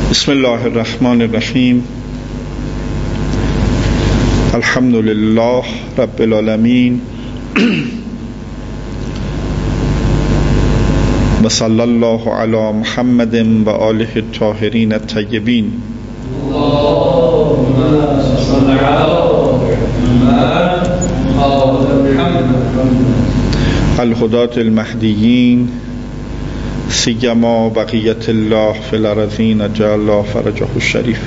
بسم الله الرحمن الرحیم. الحمد لله رب العالمین و صلی الله علی محمد و آله الطاهرین الطیبین. اللهم صل علی محمد الهداة المهدیین سیما بقیت الله فی الارضین جعل الله فرجه الشریف.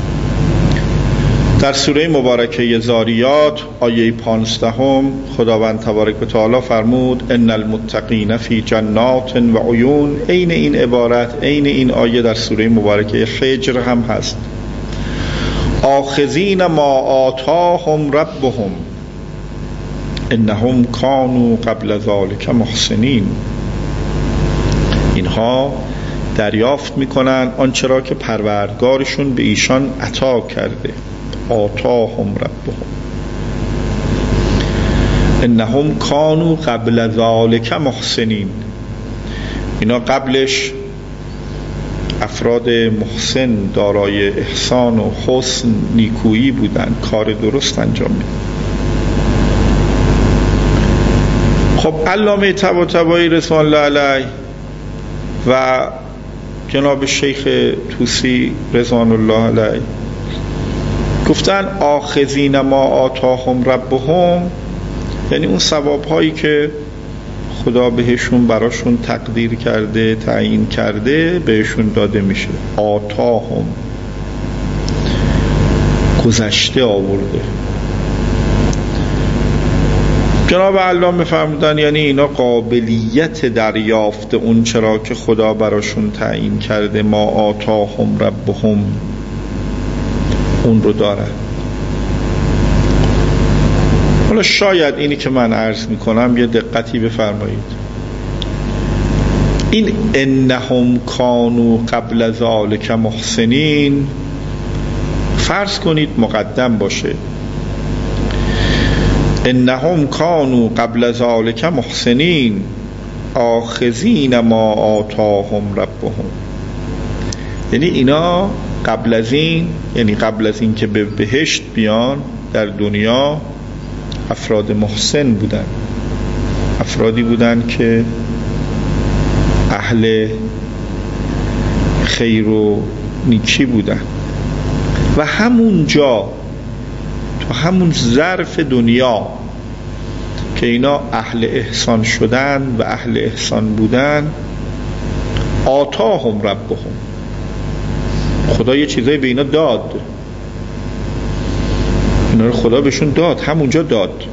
در سوره مبارکه ذاریات آیه 15 خداوند تبارک و تعالی فرمود ان المتقین فی جنات و عیون. عین این عبارت، عین این آیه در سوره مبارکه حجر هم هست. آخذین ما آتاهم ربهم انهم کانوا قبل ذلک محسنین. اینها دریافت میکنن آنچه را که پروردگارشون به ایشان عطا کرده. آتاهم ربهم انهم کانوا قبل ذلک محسنین. اینا قبلش افراد محسن، دارای احسان و حسن، نیکویی بودن، کار درست انجام میدن. خب علامه طباطبایی رضوان الله علیه و جناب شیخ طوسی رضوان الله علیه گفتن آخذین ما آتاهم ربهم، یعنی اون ثواب هایی که خدا بهشون براشون تقدیر کرده، تعیین کرده، بهشون داده میشه. آتاهم گذشته آورده. جناب علامه فرمودن یعنی اینا قابلیت دریافت اون چرا که خدا براشون تعیین کرده، ما آتاهم ربهم، اون رو دارن. حالا شاید اینی که من عرض میکنم یه دقتی بفرمایید. این انهم کانوا قبل ذلک محسنین فرض کنید مقدم باشه. انهم کانوا قبل ذلک محسنین آخذین ما آتاهم ربهم. یعنی اینا قبل از این، یعنی قبل از این که به بهشت بیان، در دنیا افراد محسن بودن، افرادی بودن که اهل خیر و نیکی بودن و همونجا تو همون ظرف دنیا که اینا اهل احسان شدن و اهل احسان بودن، آتاهم ربهم، خدا یه چیزایی به اینا داد. اینا رو خدا بهشون داد، همونجا داد.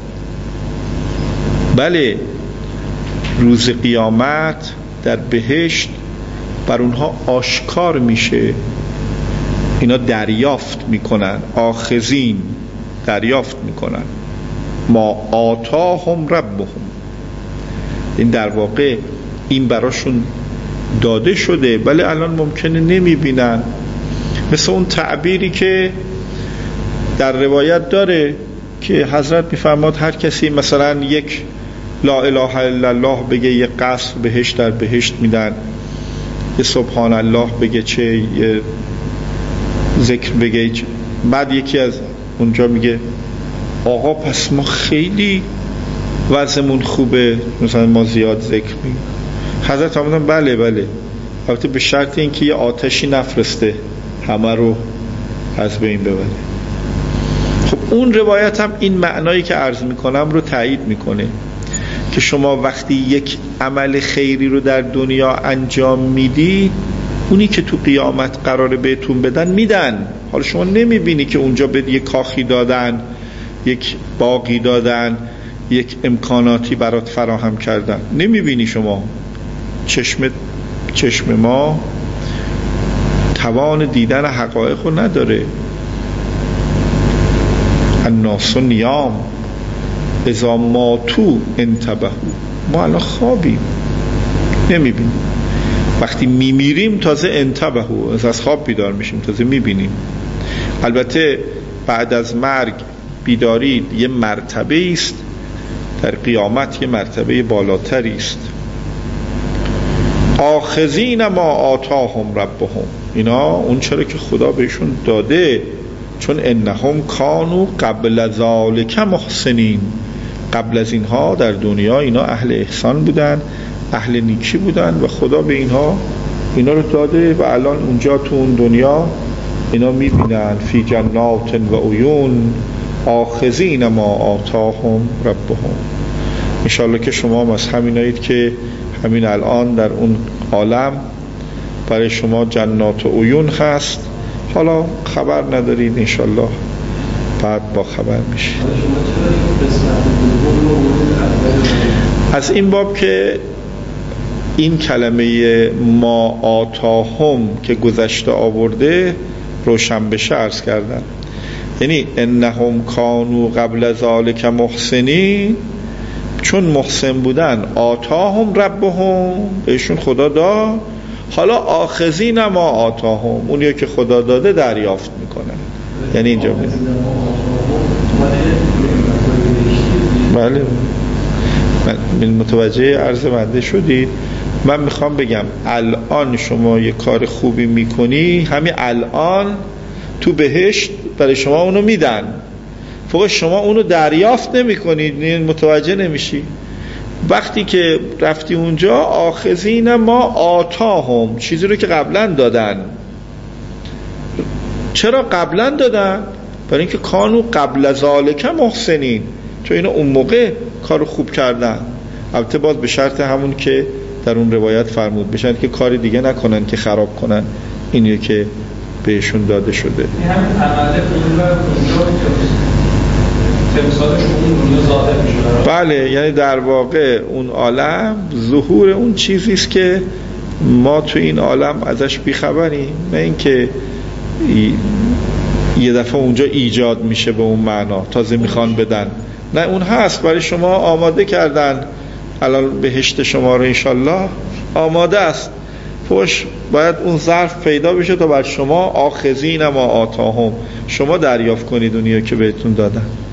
بله، روز قیامت در بهشت بر اونها آشکار میشه، اینا دریافت میکنن. آخذین دریافت میکنن ما آتاهم ربهم. این در واقع این براشون داده شده، بله الان ممکنه نمیبینن. مثل اون تعبیری که در روایت داره که حضرت میفرماد هر کسی مثلا یک لا اله الا الله بگه، یک قصر بهشت در بهشت میدن، یه سبحان الله بگه، چه یه ذکر بگه، بعد یکی از اونجا میگه آقا پس ما خیلی وضعمون خوبه، مثلا ما زیاد ذکر میگیم. حضرت فرمودن بله، البته به شرط اینکه یه آتشی نفرسته همه رو از بین ببره. خب اون روایت هم این معنایی که عرض میکنم رو تایید میکنه که شما وقتی یک عمل خیری رو در دنیا انجام میدی، اونی که تو قیامت قراره بهتون بدن میدن. حالا شما نمیبینی که اونجا به یک کاخی دادن، یک باقی دادن، یک امکاناتی برات فراهم کردن، نمیبینی. شما چشم ما توان دیدن حقایق رو نداره. الناس نیام اذا ماتوا انتبهوا. ما الان خوابیم، نمیبینیم. وقتی میمیریم تازه انتبهوا، از خواب بیدار میشیم، تازه میبینیم. البته بعد از مرگ بیداری یه مرتبه است، در قیامت یه مرتبه بالاتری است. آخذین ما آتاهم ربهم، اینا اون چرا که خدا بهشون داده، چون انهم کانوا قبل ذالک محسنین، قبل از اینها در دنیا اینا اهل احسان بودن، اهل نیکی بودن و خدا به اینها اینا رو داده و الان اونجا تو اون دنیا اینا میبینن فی جنات و عیون آخذین ما آتاهم ربهم. انشاءالله که شما هم از همینایید که همین الان در اون عالم برای شما جنات و عیون هست، حالا خبر ندارید، انشاءالله بعد با خبر میشید. از این باب که این کلمه ما آتاهم که گذشته آورده روشن بشه عرض کردم، یعنی انهم کانوا قبل ذالک محسنین، چون محسن بودن آتاهم ربهم، بهشون خدا داد، حالا آخذین ما آتاهم، اونیه که خدا داده دریافت میکنن. یعنی اینجا میدن بله من متوجه عرض بنده شدید. من میخوام بگم الان شما یه کار خوبی میکنی، همین الان تو بهشت برای شما اونو میدن، فقط شما اونو دریافت نمی کنید، متوجه نمیشی. وقتی که رفتی اونجا آخذین ما آتاهم، چیزی رو که قبلا دادن. چرا قبلا دادن؟ برای اینکه کانوا قبل ذالک محسنین، چون اینا اون موقع کار خوب کردن. البته باز به شرط همون که در اون روایت فرمود بشن که کار دیگه نکنن که خراب کنن اینیه که بهشون داده شده. این همین عمله تمثالش اون دنیا ظاهر میشه. بله، یعنی در واقع اون عالم ظهور اون چیزیست که ما تو این عالم ازش بیخبریم، نه اینکه یه دفعه اونجا ایجاد میشه به اون معنا تازه میخوان بدن، نه اون هست برای شما آماده کردن. الان بهشت شما رو انشالله آماده است، فوش باید اون ظرف پیدا بشه تا بر شما آخذین ما آتاهم، شما دریافت کنید اونیو که بهتون دادن.